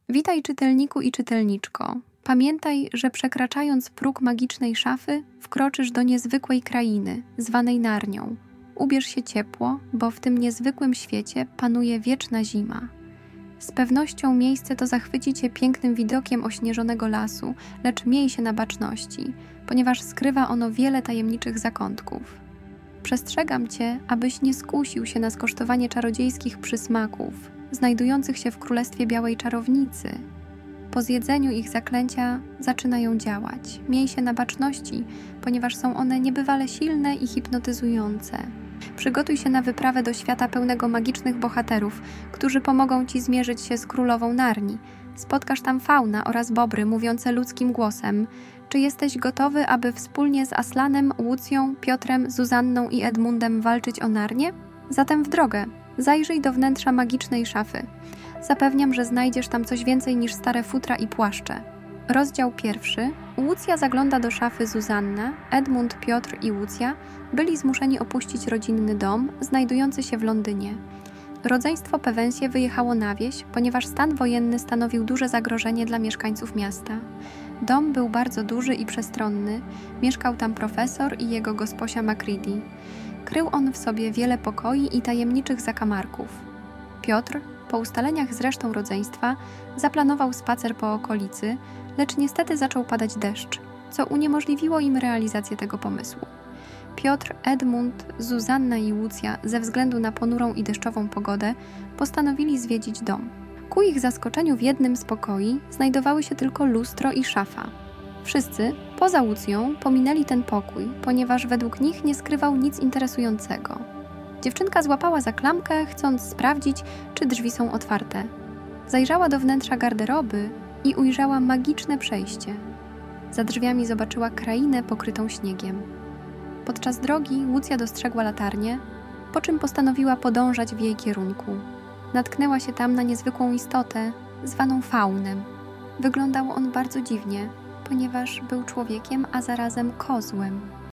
Witaj czytelniku i czytelniczko. Pamiętaj, że przekraczając próg magicznej szafy, wkroczysz do niezwykłej krainy, zwanej Narnią. Ubierz się ciepło, bo w tym niezwykłym świecie panuje wieczna zima. Z pewnością miejsce to zachwyci Cię pięknym widokiem ośnieżonego lasu, lecz miej się na baczności, ponieważ skrywa ono wiele tajemniczych zakątków. Przestrzegam Cię, abyś nie skusił się na skosztowanie czarodziejskich przysmaków, znajdujących się w Królestwie Białej Czarownicy. Po zjedzeniu ich zaklęcia zaczynają działać. Miej się na baczności, ponieważ są one niebywale silne i hipnotyzujące. Przygotuj się na wyprawę do świata pełnego magicznych bohaterów, którzy pomogą Ci zmierzyć się z królową Narni. Spotkasz tam fauna oraz bobry mówiące ludzkim głosem. Czy jesteś gotowy, aby wspólnie z Aslanem, Łucją, Piotrem, Zuzanną i Edmundem walczyć o Narnię? Zatem w drogę! Zajrzyj do wnętrza magicznej szafy. Zapewniam, że znajdziesz tam coś więcej niż stare futra i płaszcze. Rozdział 1. Łucja zagląda do szafy Zuzanna. Edmund, Piotr i Łucja byli zmuszeni opuścić rodzinny dom, znajdujący się w Londynie. Rodzeństwo Pevensie wyjechało na wieś, ponieważ stan wojenny stanowił duże zagrożenie dla mieszkańców miasta. Dom był bardzo duży i przestronny. Mieszkał tam profesor i jego gosposia Macready. Krył on w sobie wiele pokoi i tajemniczych zakamarków. Piotr, po ustaleniach z resztą rodzeństwa, zaplanował spacer po okolicy, lecz niestety zaczął padać deszcz, co uniemożliwiło im realizację tego pomysłu. Piotr, Edmund, Zuzanna i Łucja, ze względu na ponurą i deszczową pogodę, postanowili zwiedzić dom. Ku ich zaskoczeniu w jednym z pokoi znajdowały się tylko lustro i szafa. Wszyscy, poza Łucją, pominęli ten pokój, ponieważ według nich nie skrywał nic interesującego. Dziewczynka złapała za klamkę, chcąc sprawdzić, czy drzwi są otwarte. Zajrzała do wnętrza garderoby i ujrzała magiczne przejście. Za drzwiami zobaczyła krainę pokrytą śniegiem. Podczas drogi Łucja dostrzegła latarnię, po czym postanowiła podążać w jej kierunku. Natknęła się tam na niezwykłą istotę, zwaną faunem. Wyglądał on bardzo dziwnie, ponieważ był człowiekiem, a zarazem kozłem.